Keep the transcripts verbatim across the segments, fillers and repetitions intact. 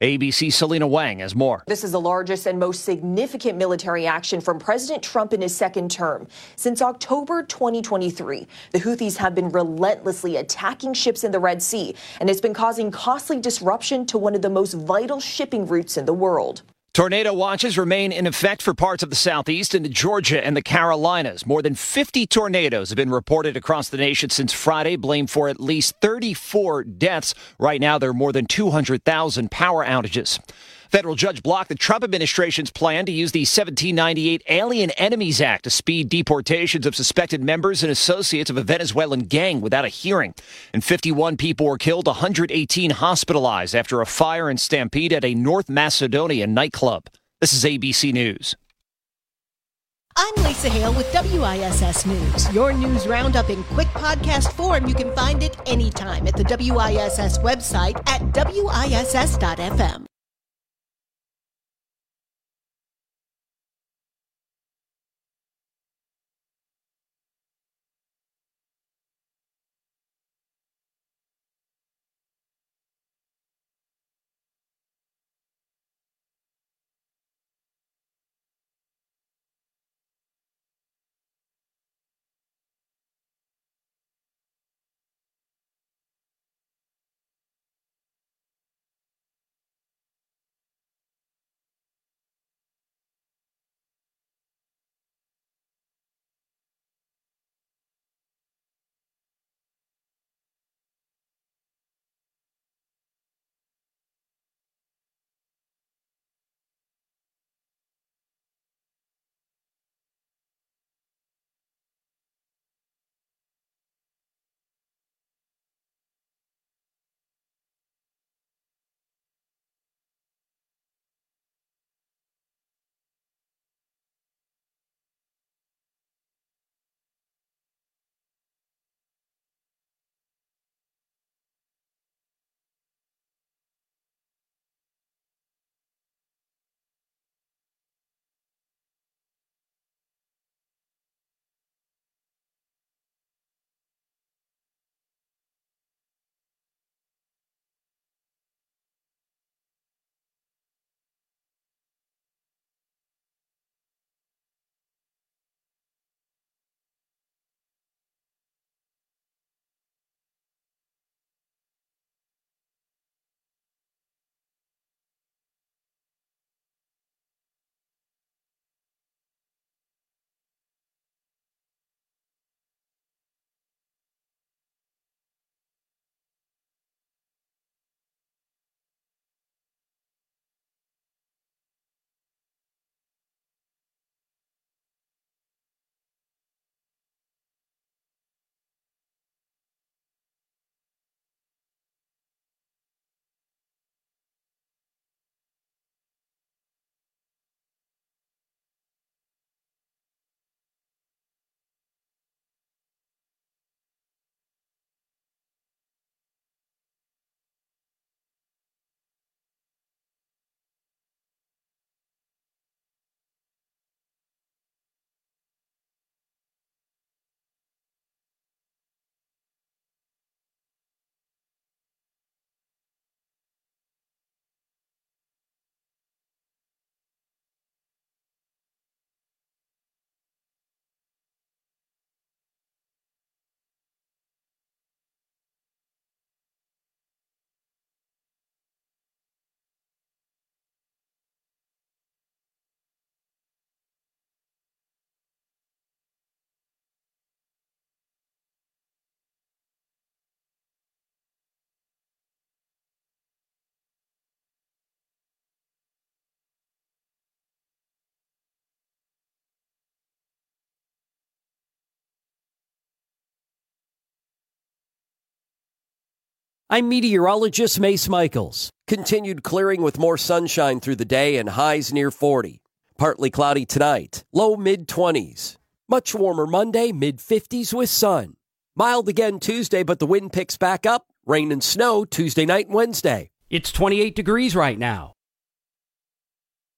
A B C's Selena Wang has more. This is the largest and most significant military action from President Trump in his second term. Since October twenty twenty-three, the Houthis have been relentlessly attacking ships in the Red Sea, and it's been causing costly disruption to one of the most vital shipping routes in the world. Tornado watches remain in effect for parts of the southeast into Georgia and the Carolinas. More than fifty tornadoes have been reported across the nation since Friday, blamed for at least thirty-four deaths. Right now, there are more than two hundred thousand power outages. Federal judge blocked the Trump administration's plan to use the seventeen ninety-eight Alien Enemies Act to speed deportations of suspected members and associates of a Venezuelan gang without a hearing. And fifty-one people were killed, one hundred eighteen hospitalized after a fire and stampede at a North Macedonia nightclub. This is A B C News. I'm Lisa Hale with W I S S News. Your news roundup in quick podcast form. You can find it anytime at the W I S S website at W I S S dot F M. I'm meteorologist Mace Michaels. Continued clearing with more sunshine through the day and highs near forty. Partly cloudy tonight, low mid-twenties. Much warmer Monday, mid-fifties with sun. Mild again Tuesday, but the wind picks back up. Rain and snow Tuesday night and Wednesday. It's twenty-eight degrees right now.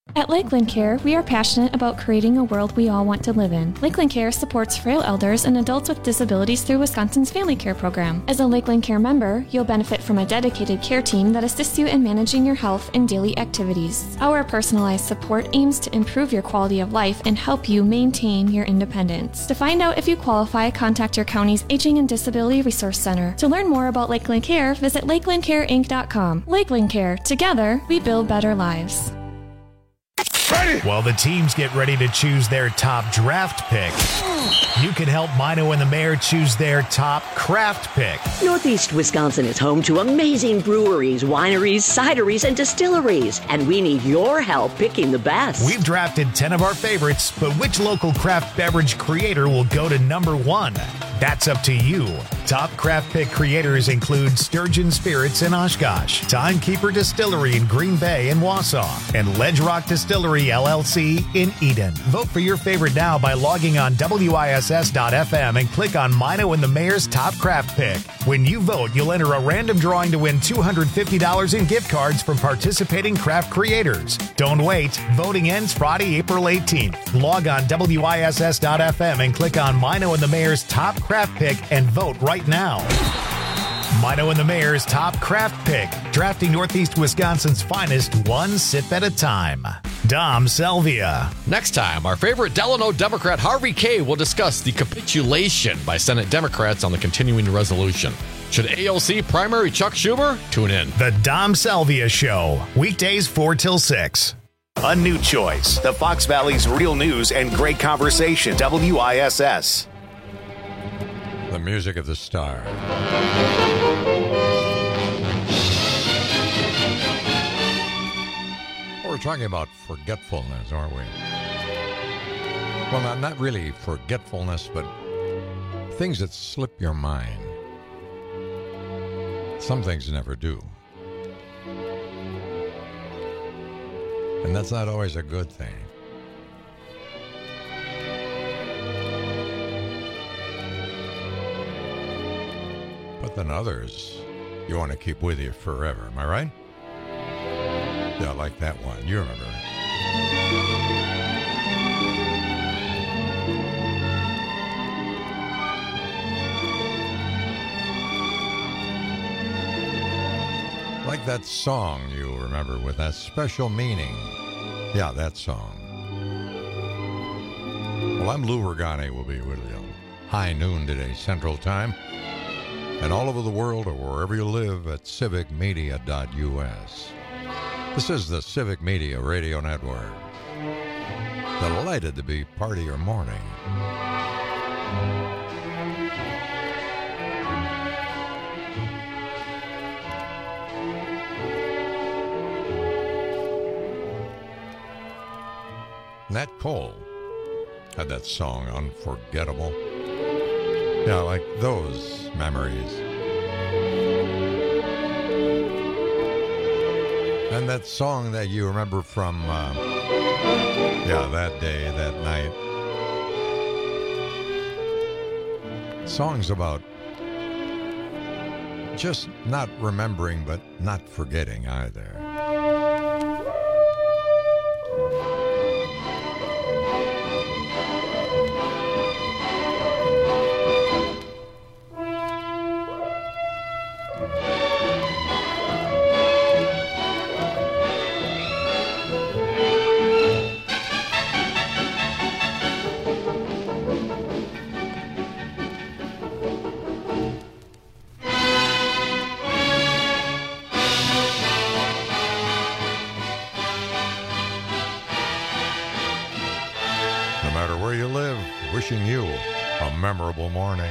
At Lakeland Care, we are passionate about creating a world we all want to live in. Lakeland Care supports frail elders and adults with disabilities through Wisconsin's Family Care Program. As a Lakeland Care member, you'll benefit from a dedicated care team that assists you in managing your health and daily activities. Our personalized support aims to improve your quality of life and help you maintain your independence. To find out if you qualify, contact your county's Aging and Disability Resource Center. To learn more about Lakeland Care, visit lakeland care inc dot com. Lakeland Care. Together, we build better lives. While the teams get ready to choose their top draft pick, you can help Mino and the Mayor choose their top craft pick. Northeast Wisconsin is home to amazing breweries, wineries, cideries, and distilleries, and we need your help picking the best. We've drafted ten of our favorites, but which local craft beverage creator will go to number one? That's up to you. Top craft pick creators include Sturgeon Spirits in Oshkosh, Timekeeper Distillery in Green Bay and Wausau, and Ledge Rock Distillery L L C in Eden. Vote for your favorite now by logging on W I S S dot F M and click on Mino and the Mayor's Top Craft Pick. When you vote, you'll enter a random drawing to win two hundred fifty dollars in gift cards from participating craft creators. Don't wait. Voting ends Friday, April eighteenth. Log on W I S S dot F M and click on Mino and the Mayor's Top Craft Pick and vote right now. Mino and the Mayor's Top Craft Pick, drafting Northeast Wisconsin's finest one sip at a time. Dom Selvia. Next time, our favorite Delano Democrat Harvey Kaye will discuss the capitulation by Senate Democrats on the continuing resolution. Should A O C primary Chuck Schumer? Tune in. The Dom Selvia Show, weekdays four till six. A new choice. The Fox Valley's real news and great conversation. W I S S. The music of the star. We're talking about forgetfulness, aren't we? Well, not, not really forgetfulness, but things that slip your mind. Some things never do. And that's not always a good thing. But then others you want to keep with you forever. Am I right? Yeah, like that one. You remember it. Like that song you remember with that special meaning. Yeah, that song. Well, I'm Lou Regani. We'll be with you high noon today, Central Time. And all over the world or wherever you live at civic media dot U S. This is the Civic Media Radio Network. Delighted to be part of your morning. Nat Cole had that song, Unforgettable. Yeah, like those memories. And that song that you remember from, uh, yeah, that day, that night. Songs about just not remembering, but not forgetting either. Wishing you a memorable morning.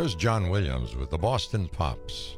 Here's John Williams with the Boston Pops.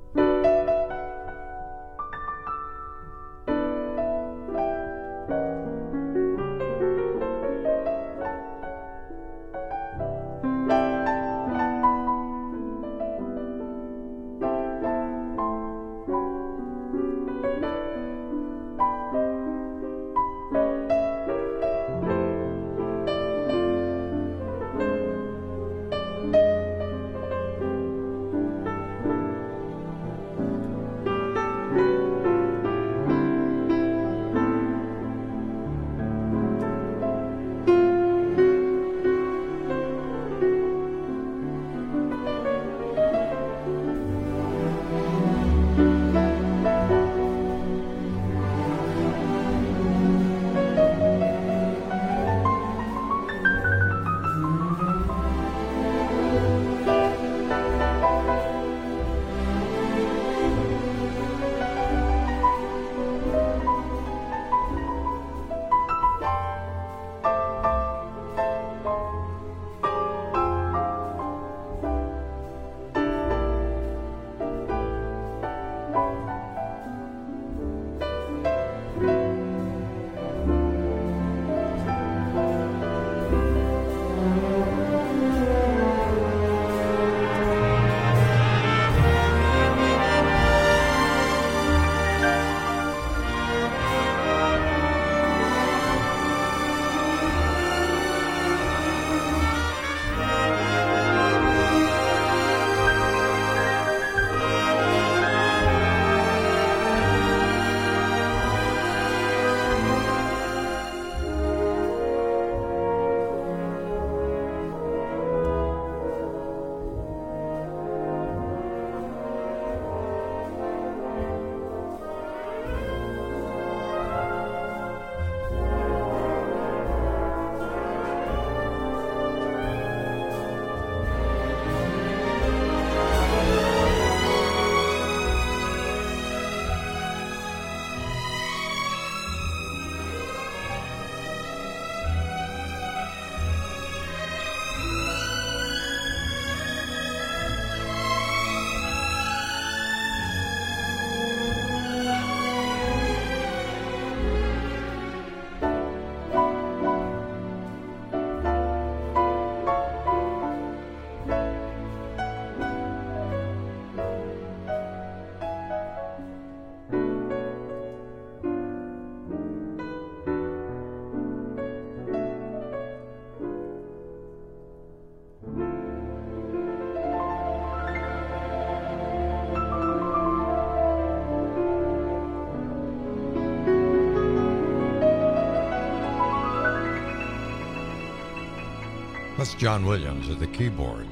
That's John Williams at the keyboard.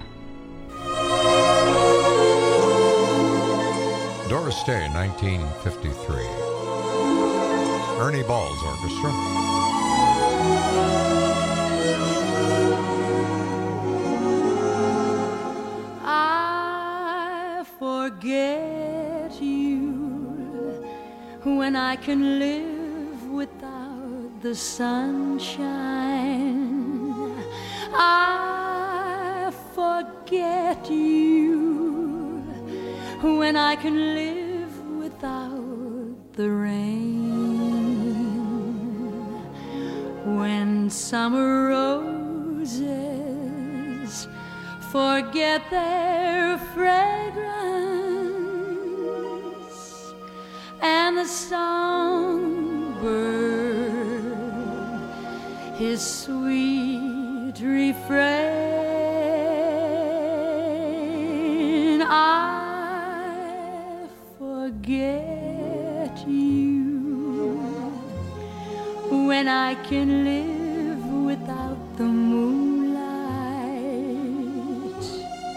Doris Day, nineteen fifty-three. Ernie Ball's Orchestra. I forget you when I can live without the sunshine. I forget you when I can live without the rain. When summer roses forget their fragrance and the songbird his sweet refrain. I forget you when I can live without the moonlight.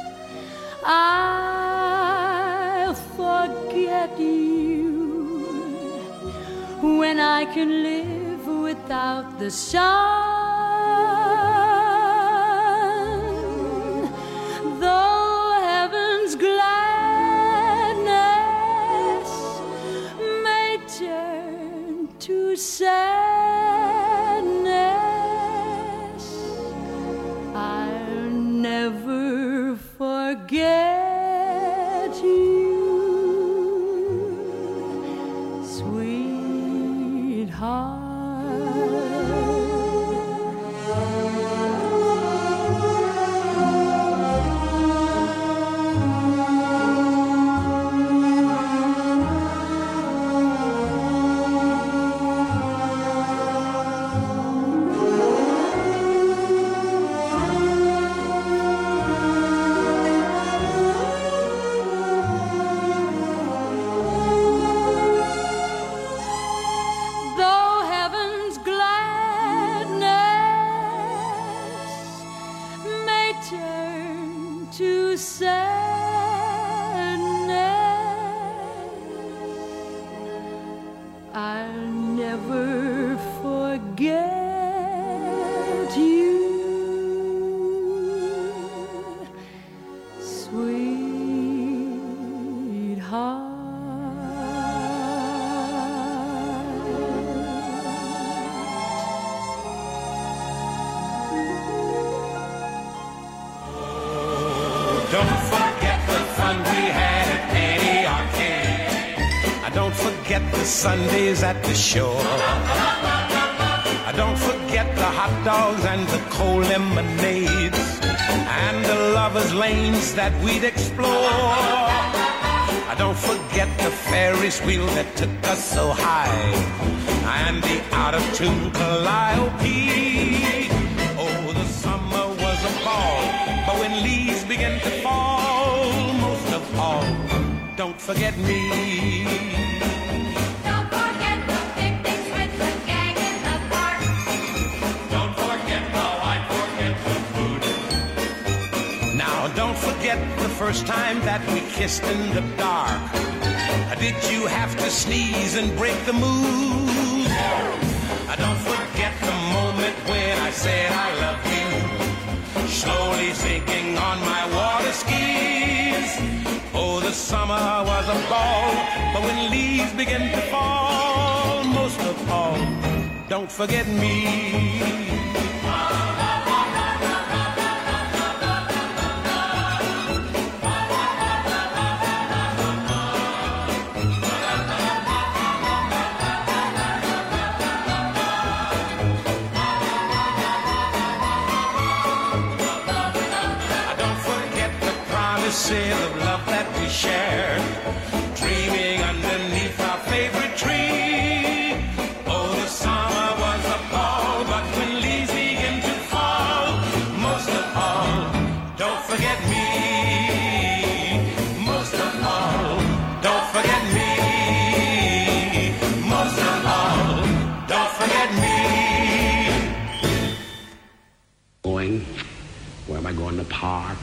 I forget you when I can live without the sun. Sadness, I'll never forget Don't forget the fun we had at Penny Arcade. Don't forget the Sundays at the shore. Don't forget the hot dogs and the cold lemonades and the lovers' lanes that we'd explore. Don't forget the Ferris wheel that took us so high and the out-of-tune Calliope. Oh, the summer was a ball, but when leaves begin to fall, most of all, don't forget me. Don't forget the picnics with the gang in the park. Don't forget the white forgetful food. Now, don't forget the first time that we kissed in the dark. Did you have to sneeze and break the mood? Don't forget the moment when I said I love you, slowly sinking on my water skis. Oh, the summer was a ball, but when leaves begin to fall, most of all, don't forget me. Of love that we shared, dreaming underneath our favorite tree. Oh, the summer was a ball, but when leaves begin to fall, most of all, don't forget me. Most of all, don't forget me. Most of all, don't forget me. Going? Where am I going? The park?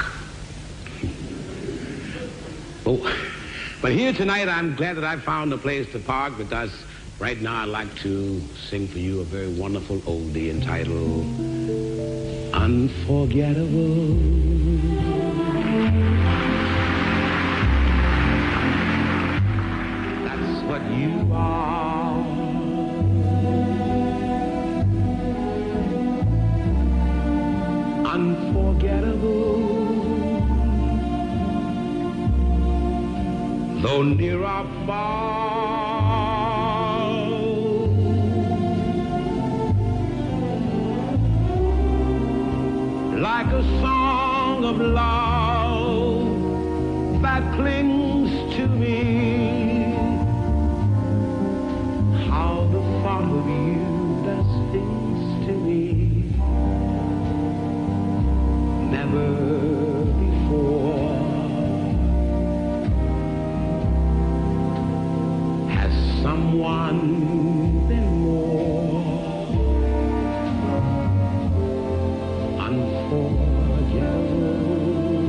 Oh, but here tonight, I'm glad that I found a place to park because right now I'd like to sing for you a very wonderful oldie entitled Unforgettable. That's what you are. Unforgettable. Though near or far, like a song of love that clings to me, how the thought of you does things to me never before. Someone been more unforgettable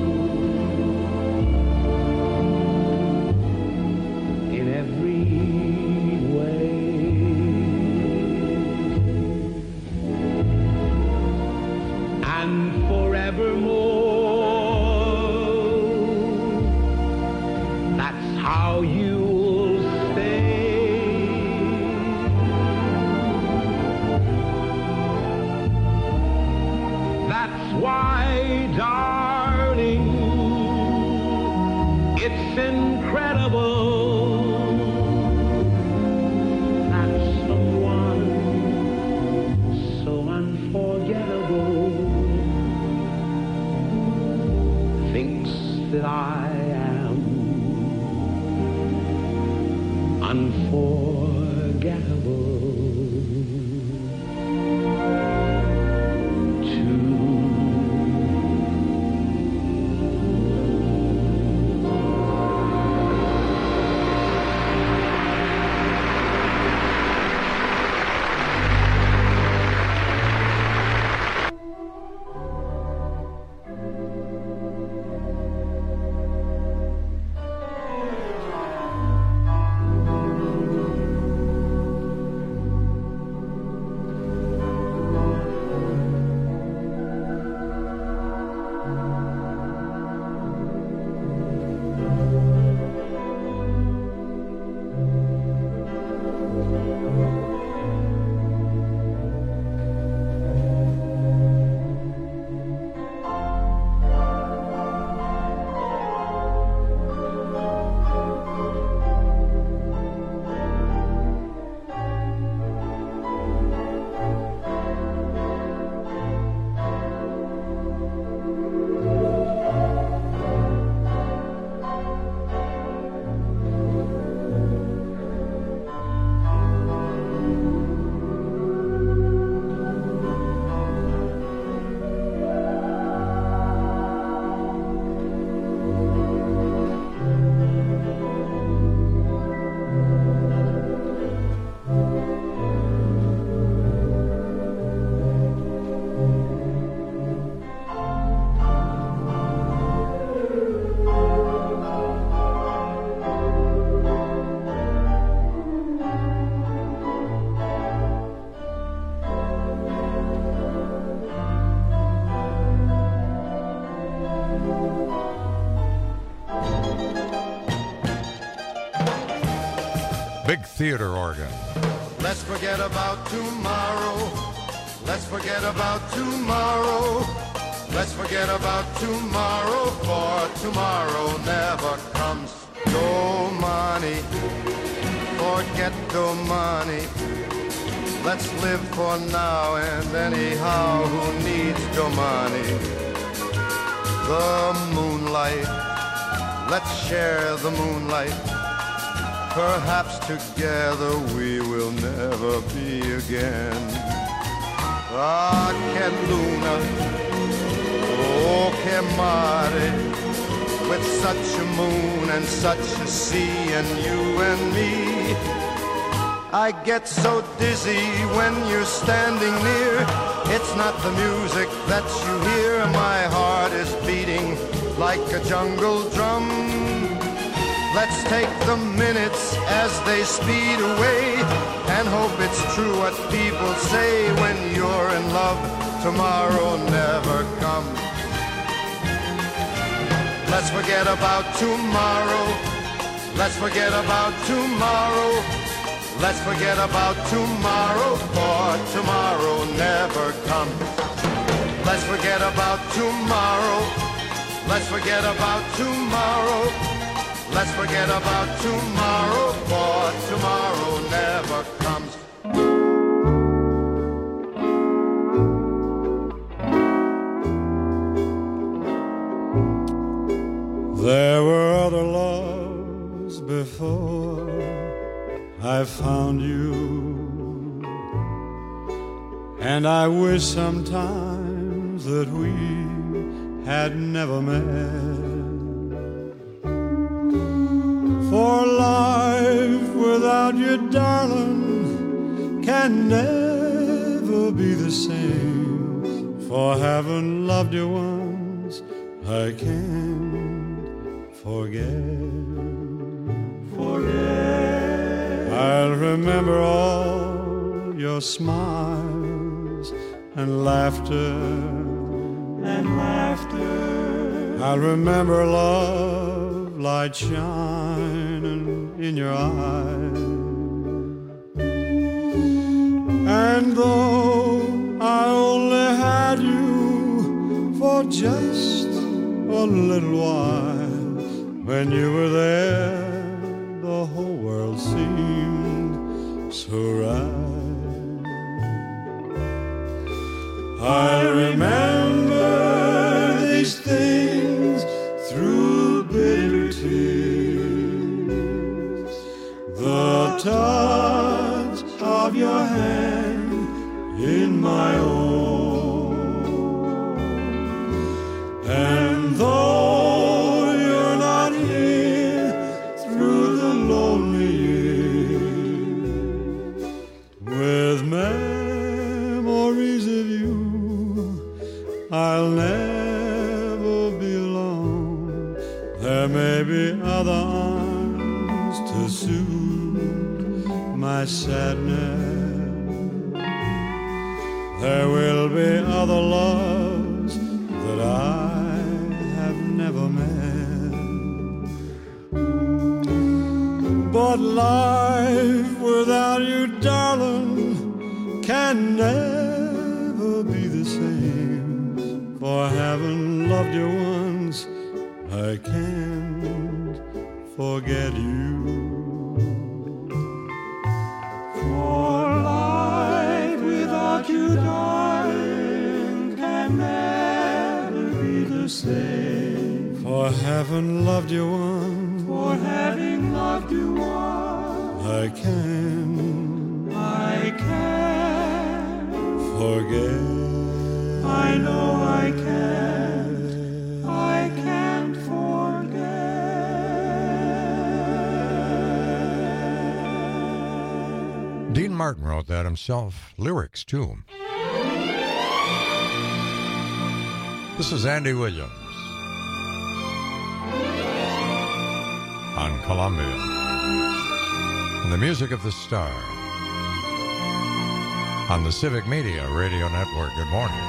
in every way. And forevermore, that's how you why, darling, it's incredible that someone theater organ. Let's forget about tomorrow. Let's forget about tomorrow. Let's forget about tomorrow, for tomorrow never comes. No money, forget the money. Let's live for now, and anyhow, who needs the money? The moonlight, let's share the moonlight. Perhaps together we will never be again. Ah, che luna, oh, che mare, with such a moon and such a sea and you and me. I get so dizzy when you're standing near. It's not the music that you hear. My heart is beating like a jungle drum. Let's take the minutes as they speed away and hope it's true what people say. When you're in love, tomorrow never comes. Let's forget about tomorrow. Let's forget about tomorrow. Let's forget about tomorrow, for tomorrow never comes. Let's forget about tomorrow. Let's forget about tomorrow. Let's forget about tomorrow, for tomorrow never comes. There were other loves before I found you, and I wish sometimes that we had never met. For life without you, darling, can never be the same. For having loved you once, I can't forget. Forget. I'll remember all your smiles and laughter, and laughter. I'll remember love, light shining in your eyes. And though I only had you for just a little while, when you were there, the whole world seemed so right. I remember these things through bitter tears, the touch of your hand in my own. And though you're not here through the lonely years, with memories of you, I'll never be alone. There may be other arms to soothe my sadness. There will be other loves that I have never met. But life without you, darling, can never be the same. For having loved you once, I can't forget you. For life without you, darling, can never be the same. For having loved you once, for having loved you once, I can, I can forget. I know I can, I can't forget. Dean Martin wrote that himself. Lyrics, too. This is Andy Williams on Columbia. And the music of the star on the Civic Media Radio Network. Good morning.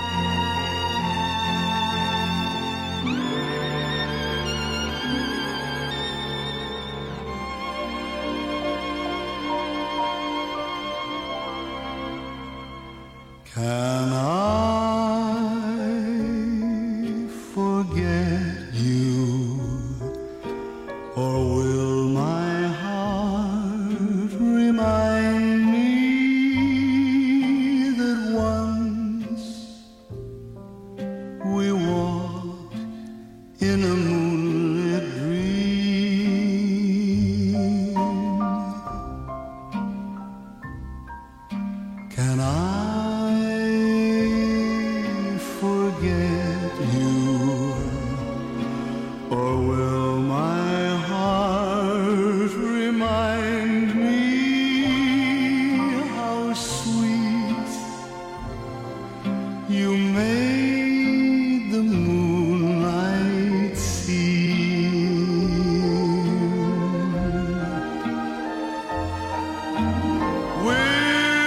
Can I forget you, or will my heart remind me that once we walked in a moonlit dream? Can I forget you, or will my heart remind me how sweet you made the moonlight seem? Will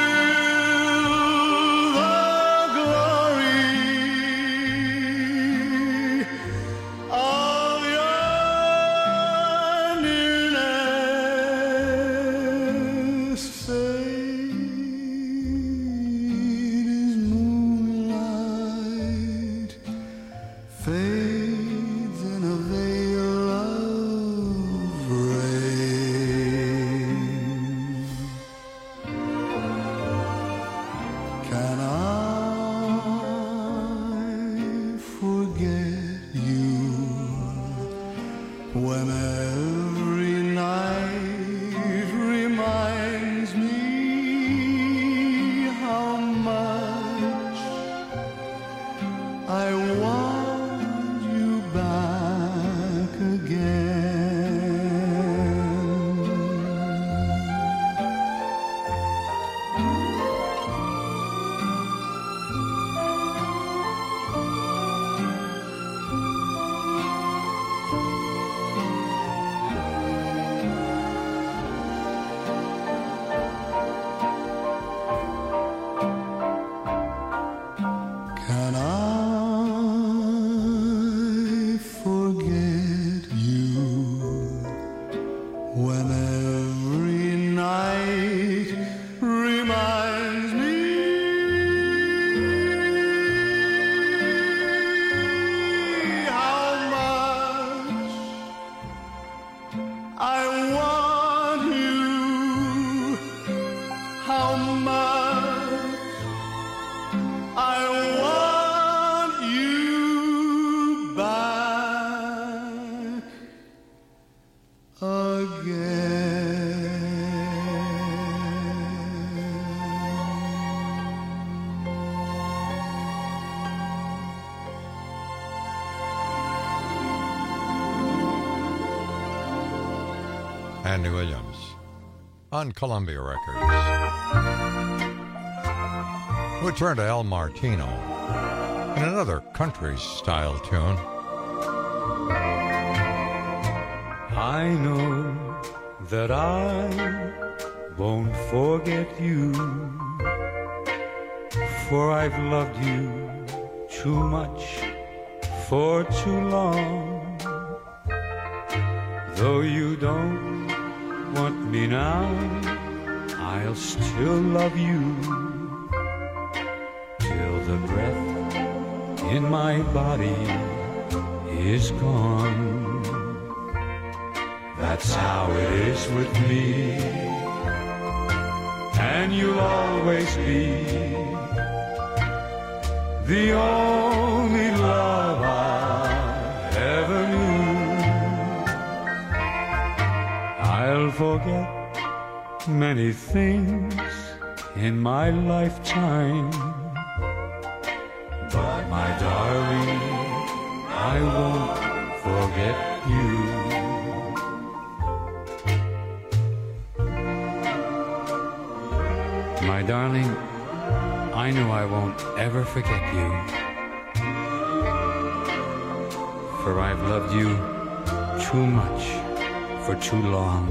the glory of your nearness fade as moonlight fades in a veil of rain? Can I forget you when every night reminds me how much I want you back again? Can I forget you when every night reminds me how much I want you, how much I want you back again? Andy Williams on Columbia Records. We'll turn to El Martino in another country-style tune. I know that I won't forget you, for I've loved you too much for too long. Though you don't want me now, I'll still love you till the breath in my body is gone. That's how it is with me, and you'll always be the only love I ever knew. I'll forget many things in my lifetime, but my darling, I won't forget you. My darling, I know I won't ever forget you, for I've loved you too much for too long.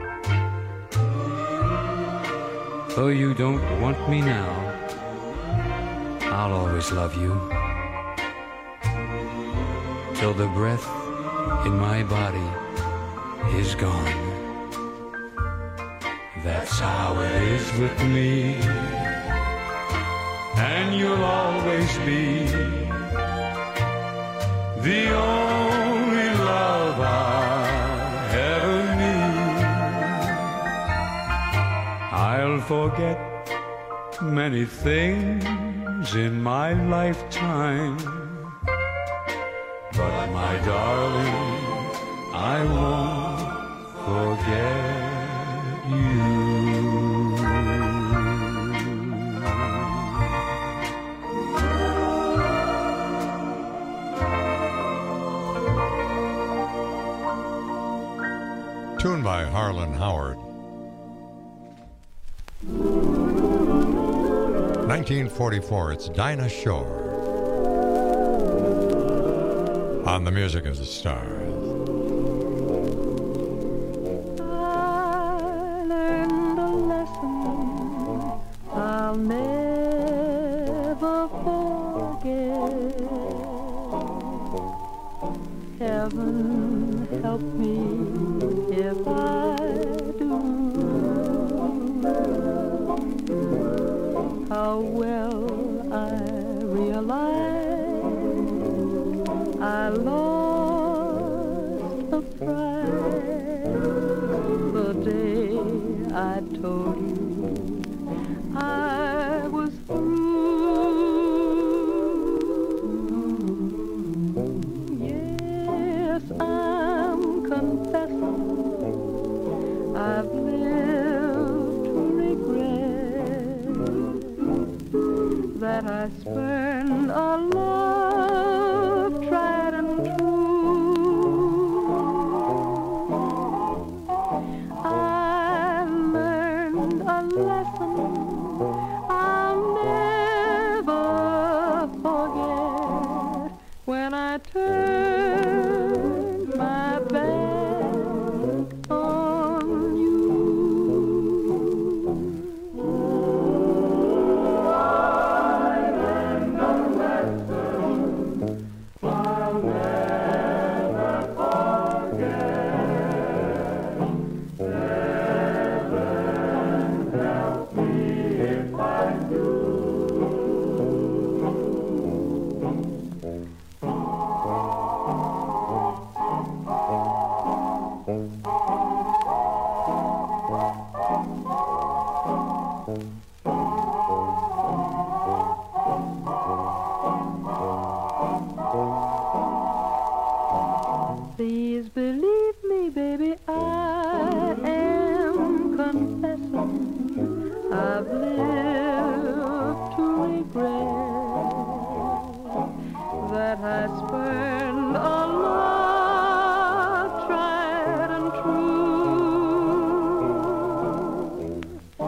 Though you don't want me now, I'll always love you till the breath in my body is gone. That's how it is with me, and you'll always be the only love I ever need. I'll forget many things in my lifetime, but my darling, I won't forget you. Tuned by Harlan Howard. nineteen forty-four, it's Dinah Shore. On the Music of the Stars. I learned a lesson I'll never forget. Heaven help me if I do. How well I realize I lost the prize the day I told you I was through. Yes, I'm confessing I've lived to regret that I spurned a love tried and true. I learned a lesson I'll never forget when I turned my back on you. Please believe me, baby, I am confessing I've lived to regret that I spurned a love tried and true.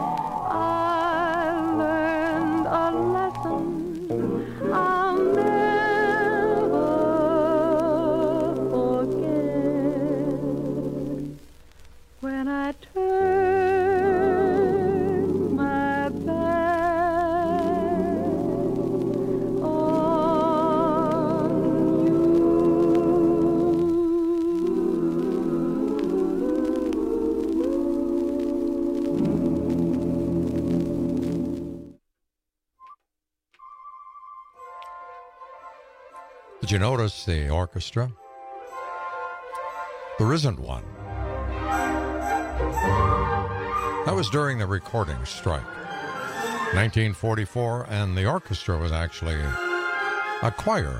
I learned a lesson I'll never forget when I turned my back on Did you notice the orchestra? There isn't one. That was during the recording strike. nineteen forty-four, and the orchestra was actually a choir.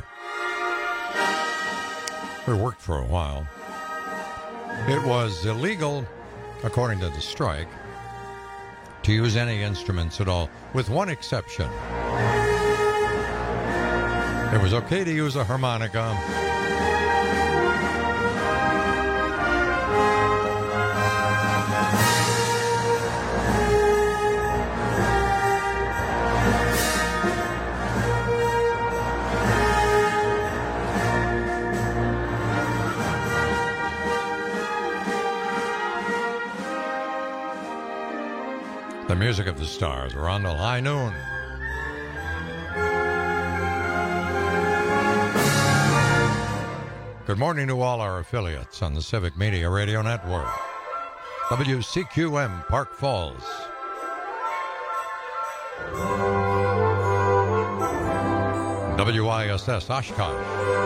It worked for a while. It was illegal, according to the strike, to use any instruments at all, with one exception. It was okay to use a harmonica. The Music of the Stars. We're on till high noon. Good morning to all our affiliates on the Civic Media Radio Network. W C Q M Park Falls. W I S S Oshkosh.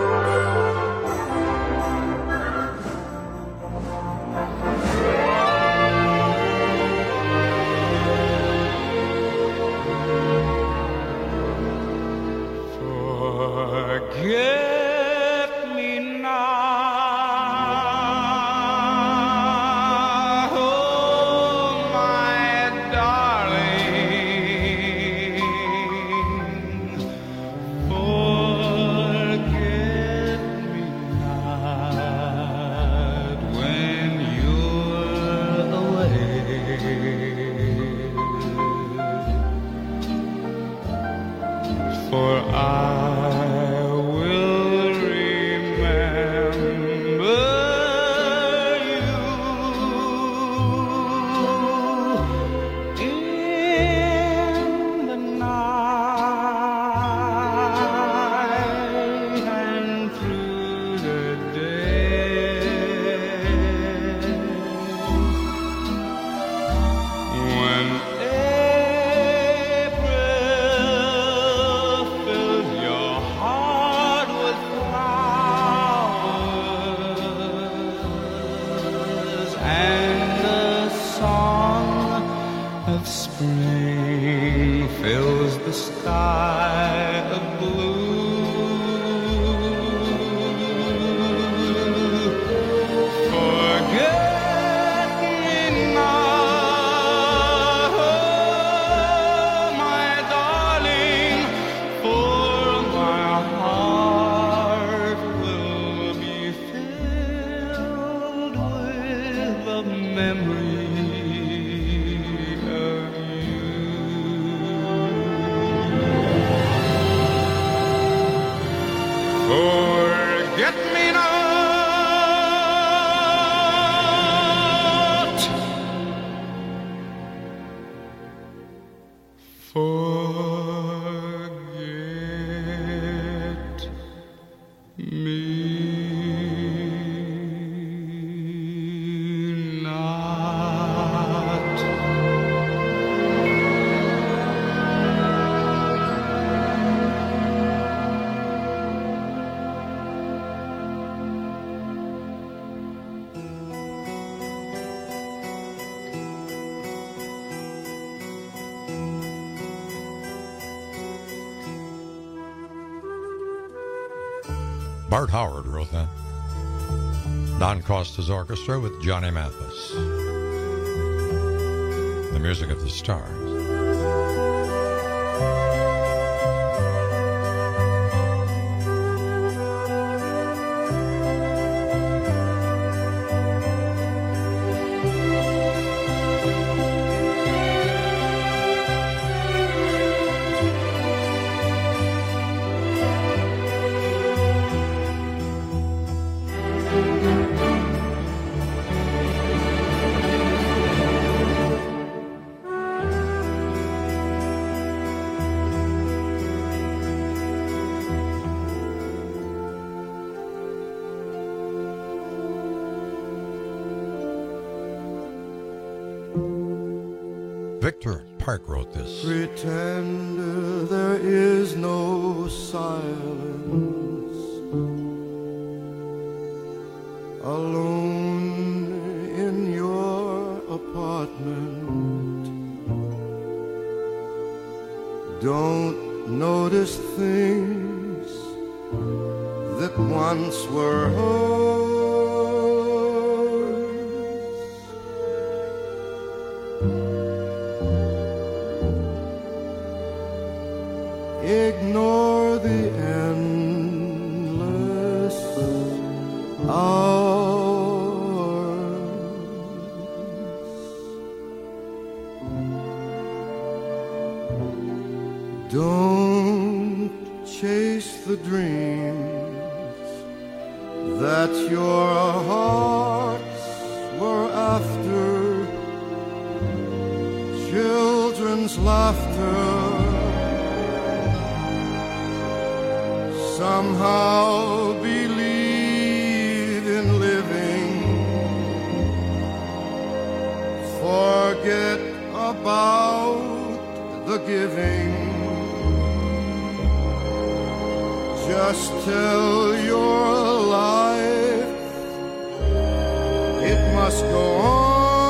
Forget me now, oh my darling. Forget me not when you're away. For I will remember you in the night and through the day. When April fills your heart with flowers and the song of spring fills the sky of blue. Forget me not, oh my darling, for my heart will be filled with the memory of you. Forget me not. Forget me not. Bart Howard wrote that. Don Costa's orchestra with Johnny Mathis. The music of the stars. Victor Park wrote this. Pretend there is no silence. Alone in your apartment. Don't notice things that once were hers. Ignore the endless hours. Don't chase the dreams that your hearts were after. Children's laughter somehow believe in living. Forget about the giving. just till your life it must go on.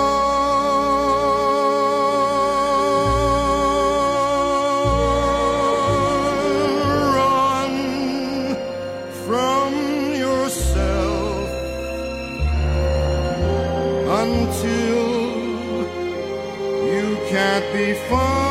Run from yourself until you can't be found.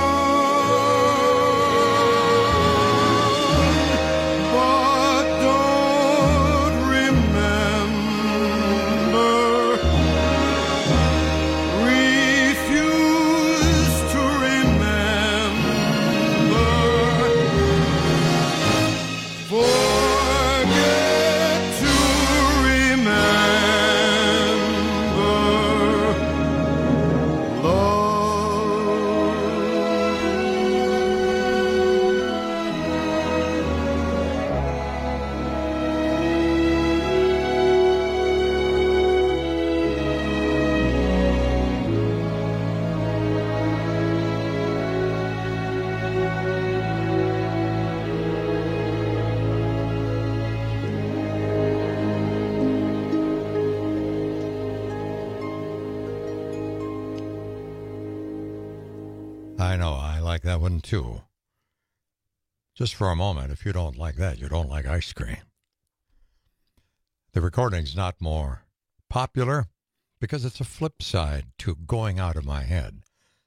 I know, I like that one too. Just for a moment, if you don't like that, you don't like ice cream. The recording's not more popular because it's a flip side to Going Out of My Head.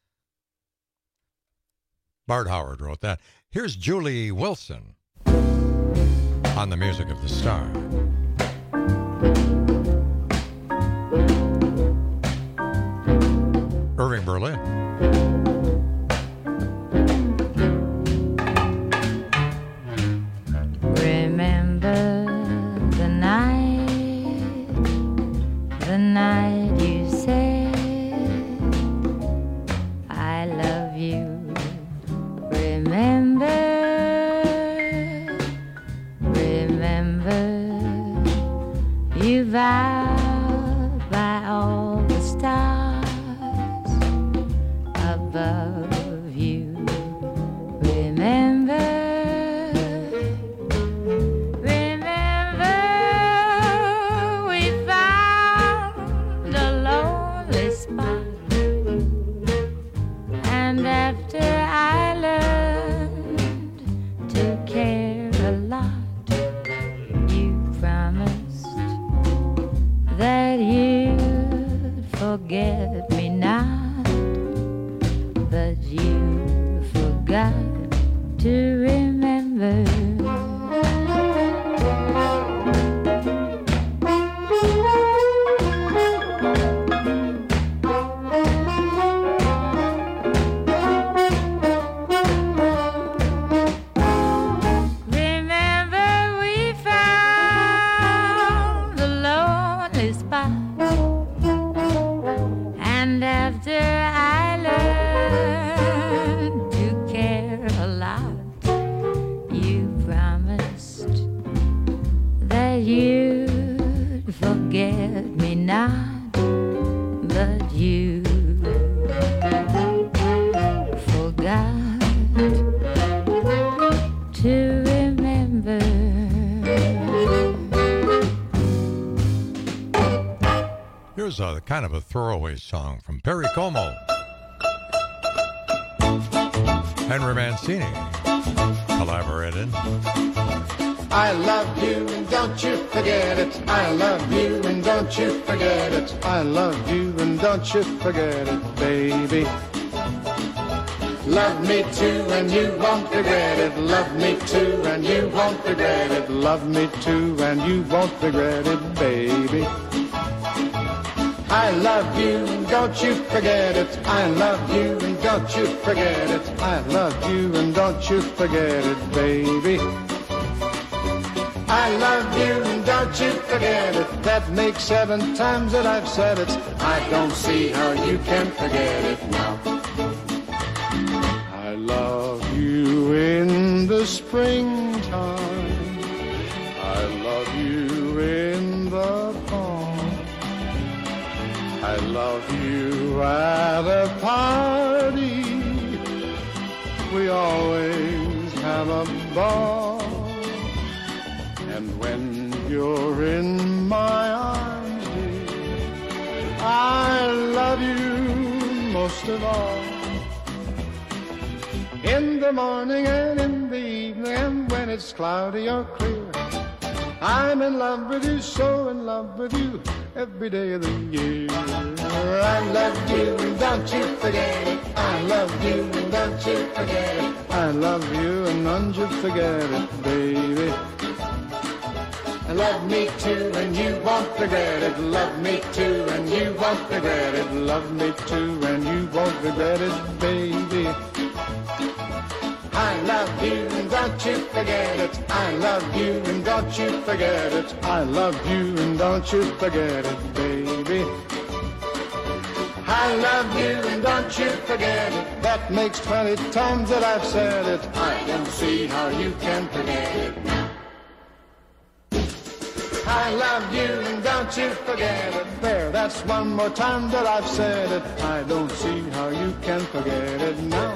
Bart Howard wrote that. Here's Julie Wilson on the music of the star. Irving Berlin. Remember the night, the night you said I love you. Remember, remember you vowed by all the stars above you. Remember, forget me not, but you forgot to remember. Remember we found the lonely spot. And after I learned to care a lot, you promised that you'd forget me not, but you forgot to remember. Here's a kind of a throwaway song from Perry Como. Henry Mancini collaborated. I love you and don't you forget it. I love you and don't you forget it. I love you and don't you forget it, baby. Love me too and you won't regret it. Love me too and you won't regret it. Love me too and you won't regret it, baby. I love you and don't you forget it. I love you and don't you forget it. I love you and don't you forget it, baby. I love you and don't you forget it. That makes seven times that I've said it. I don't see how you can forget it now. I love you in the springtime. I love you in the fall. I love you at a party. We always have a ball. And when you're in my arms, dear, I love you most of all. In the morning and in the evening, and when it's cloudy or clear, I'm in love with you, so in love with you, every day of the year. I love you, and don't you forget it. I love you, and don't you forget it. I love you, and don't you forget it, baby. Love me too, and you won't regret it. Love me too, and you won't regret it. Love me too, and you won't regret it, baby. I love you, and don't you forget it. I love you, and don't you forget it. I love you, and don't you forget it, baby. I love you, and don't you forget it. That makes twenty times that I've said it. I don't see how you can forget it now. I love you, and don't you forget it. There, that's one more time that I've said it. I don't see how you can forget it now.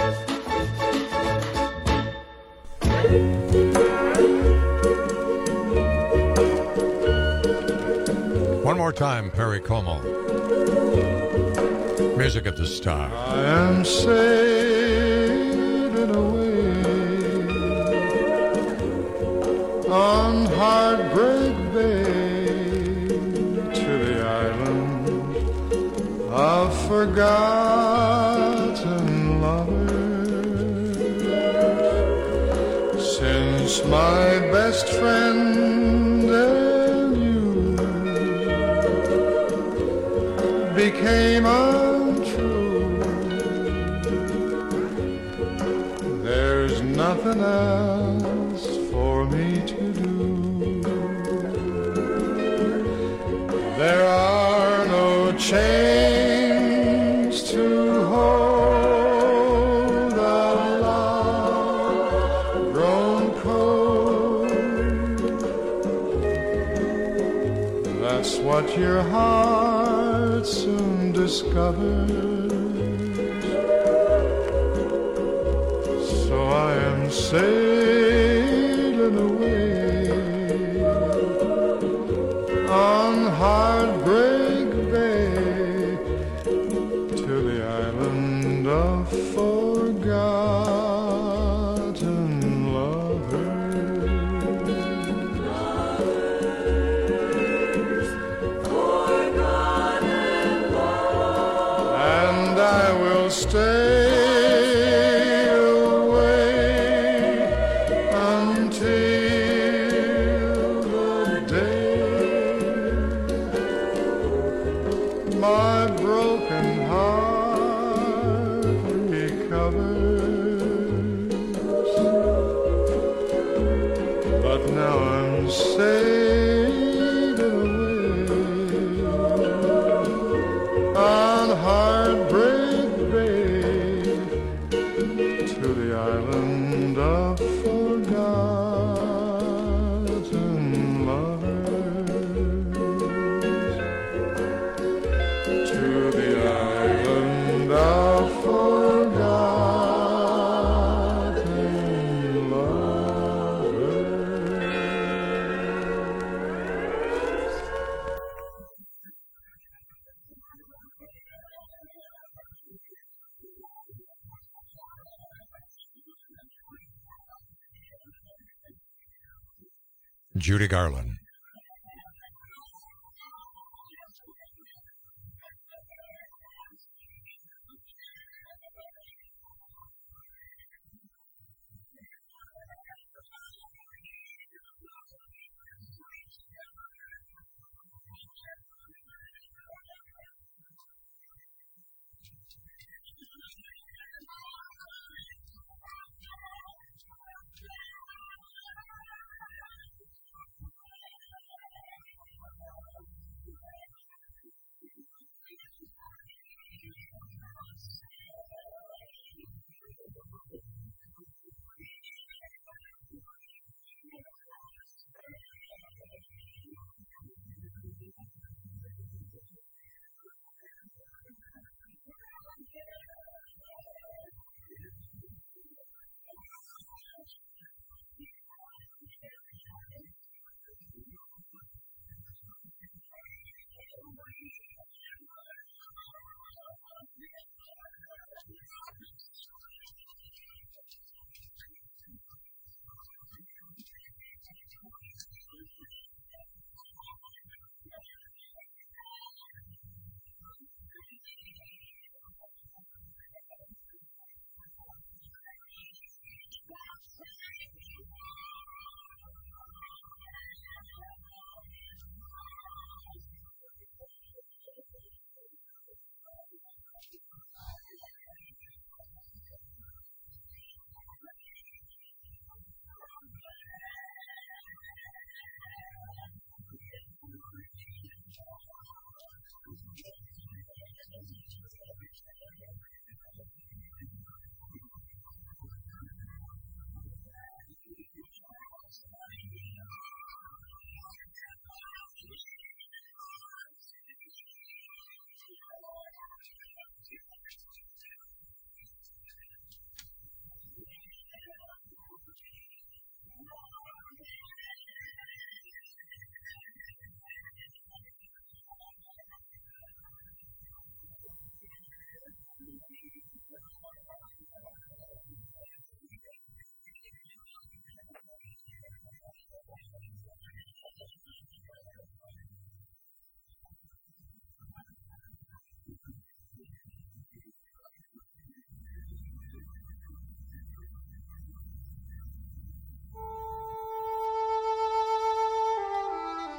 One more time, Perry Como. Music of the Star. I am sailing away on Heartbreak Bay to the island of forgotten lovers. Since my best friend and you became untrue, there's nothing else for me to do. There are no chains to hold a love grown cold. That's what your heart soon discovers. So I am sailing away on Heartbreak Bay to the island of forgotten lovers. Forgotten lovers. And I will stay Judy Garland.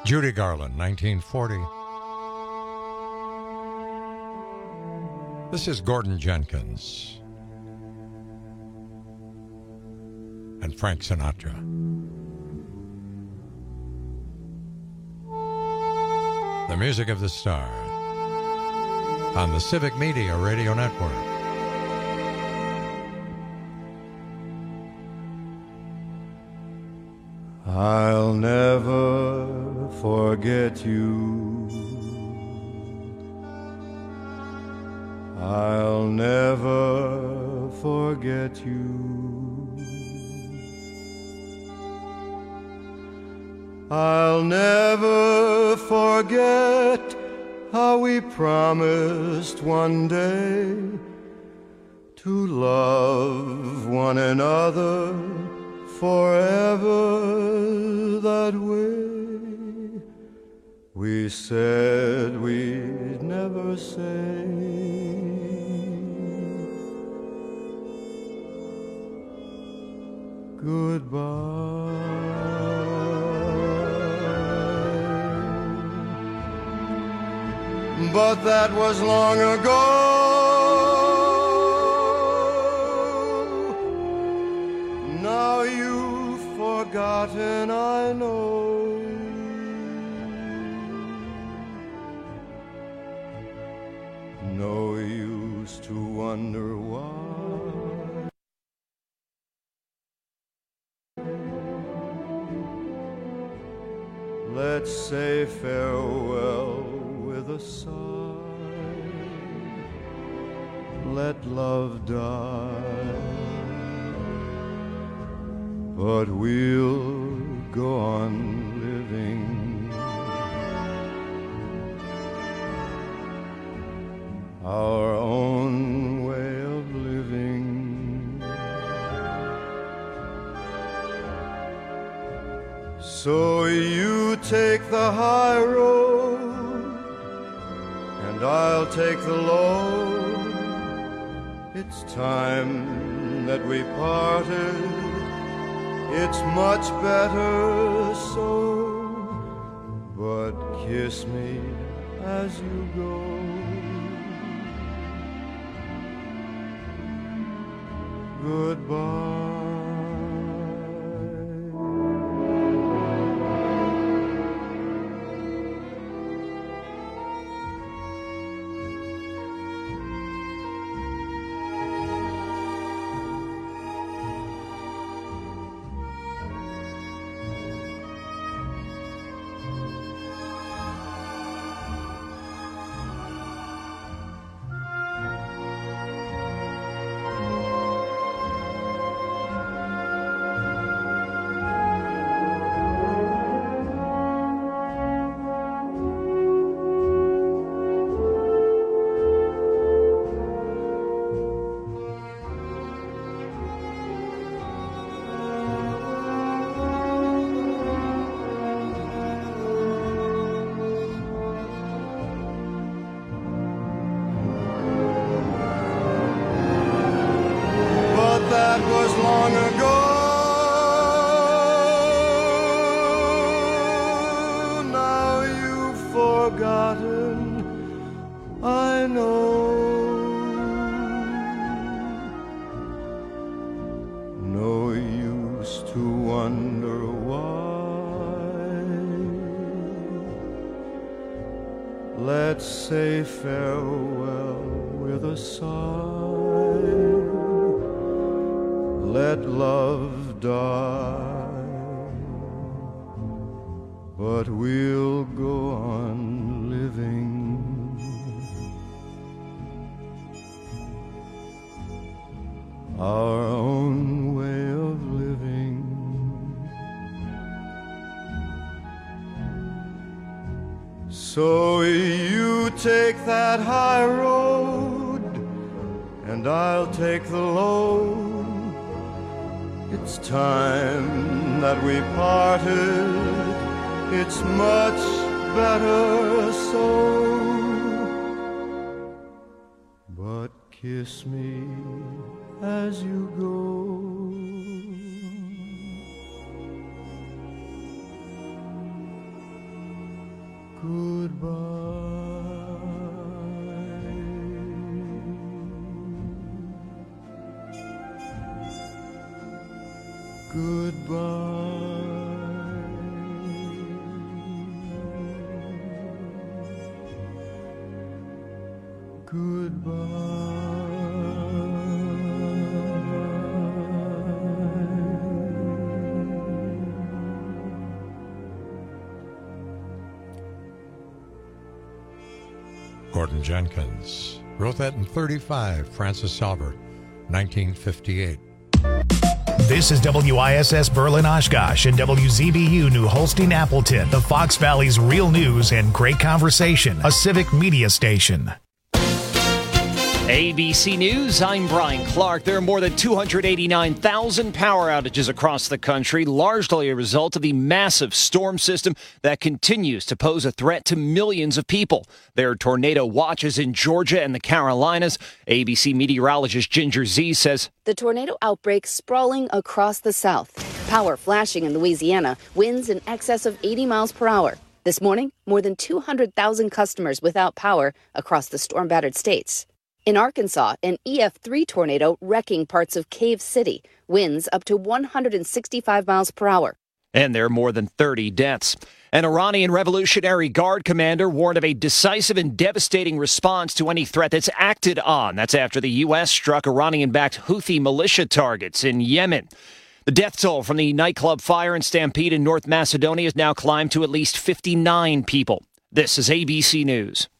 Judy Garland, nineteen forty. This is Gordon Jenkins and Frank Sinatra. The music of the stars on the Civic Media Radio Network. I'll never forget you. I'll never forget you. I'll never forget how we promised one day to love one another forever that way. We said we'd never say goodbye. But that was long ago. Now you've forgotten, I know. No use to wonder why. Let's say farewell with a sigh. Let love die, but we'll go on living our own way of living. So you take the high road and I'll take the low. It's time that we parted. It's much better so. But kiss me as you go. Goodbye. Let's say farewell with a sigh. Let love die, but we'll go on living our own way of living. So you take that high road and I'll take the low. It's time that we parted. It's much better so. But kiss me as you go. Gordon Jenkins wrote that in thirty-five. Francis Albert, nineteen fifty-eight. This is W I S S Berlin Oshkosh and W Z B U New Holstein Appleton, the Fox Valley's real news and great conversation, a civic media station. A B C News, I'm Brian Clark. There are more than two hundred eighty-nine thousand power outages across the country, largely a result of the massive storm system that continues to pose a threat to millions of people. There are tornado watches in Georgia and the Carolinas. A B C meteorologist Ginger Zee says, the tornado outbreak sprawling across the South. Power flashing in Louisiana, winds in excess of eighty miles per hour. This morning, more than two hundred thousand customers without power across the storm-battered states. In Arkansas, an E F three tornado wrecking parts of Cave City, winds up to one hundred sixty-five miles per hour. And there are more than thirty deaths. An Iranian Revolutionary Guard commander warned of a decisive and devastating response to any threat that's acted on. That's after the U S struck Iranian-backed Houthi militia targets in Yemen. The death toll from the nightclub fire and stampede in North Macedonia has now climbed to at least fifty-nine people. This is A B C News.